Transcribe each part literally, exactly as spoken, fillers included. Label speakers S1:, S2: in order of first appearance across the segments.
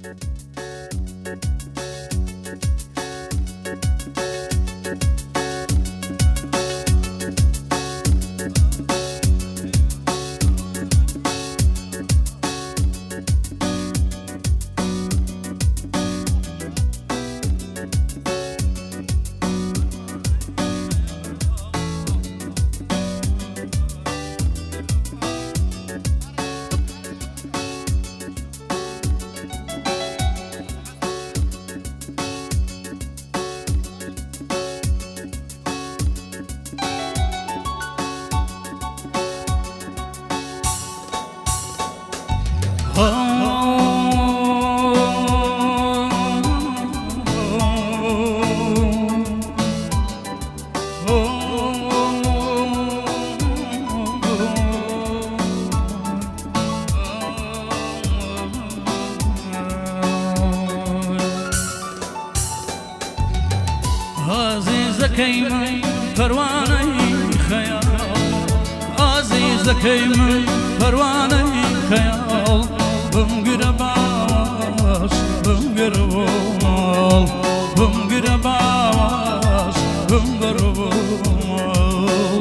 S1: عزیزەکەی من پەروانەی خەیاڵ عزیزەکەی من پەروانەی خەیاڵ بمگرە باش بمگرە باڵ بمگرە باش بمگرە باڵ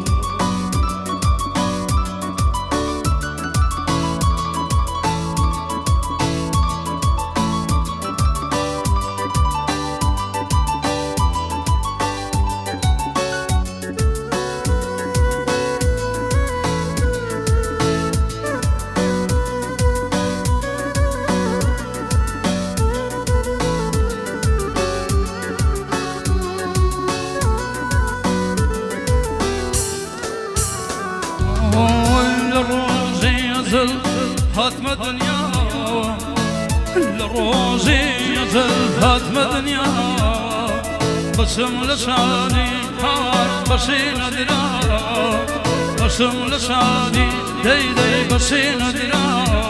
S1: هاتم دنیا لروزی ازل هاتم دنیا بسم لسانی هار بسین درا بسم لسانی دی دی بسین درا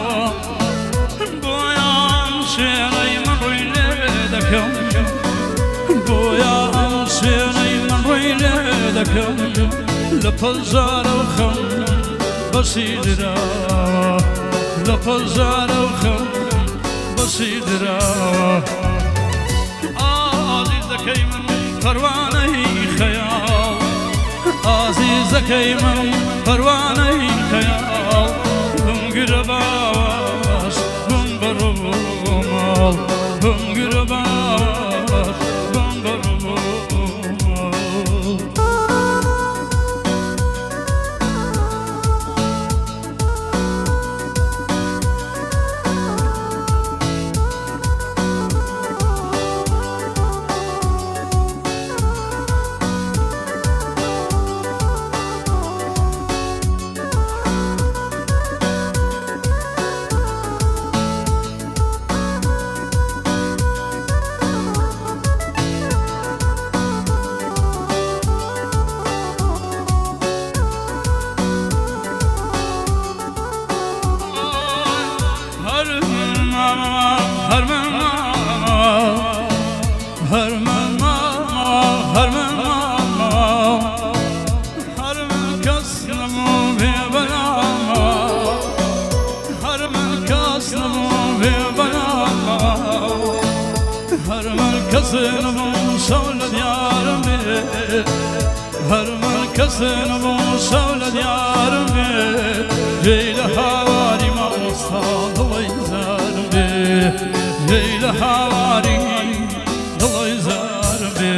S1: بویان سینی من روی دکم بویان سینی من روی دکم لپزار و خم بسی درا لپزار و خم بسی درا عزیزەکەی من پەروانەی خەیاڵ عزیزەکەی من پەروانەی خەیاڵ بمگرە باش بمبەرە بۆ ماڵ بمگرە باش بمبەرە بۆ ماڵ مركزنا سولد يارمي هر مركزنا سولد يارمي جيل حواري ما وصل الله يزارمي جيل حواري الله يزارمي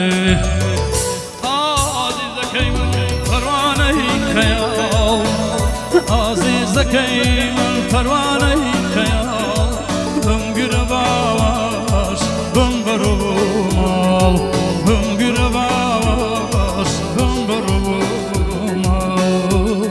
S1: عزيزەکەی من پەروانەی خەیاڵ عزیزەکەی من پەروانەی خەیاڵ بمگرە باش بمبەرە بۆ ماڵ بمگرە باش بمبەرە بۆ ماڵ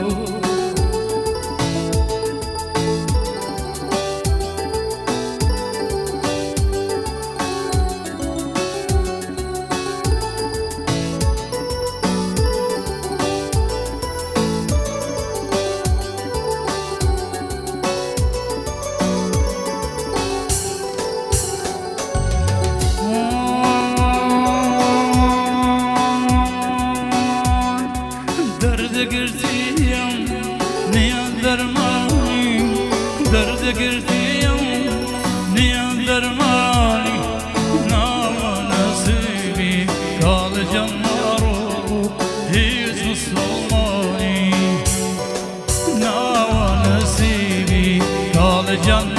S1: دردگردیم نیان نمارو هیچ مسلمانی ناو نصیبی کال جنت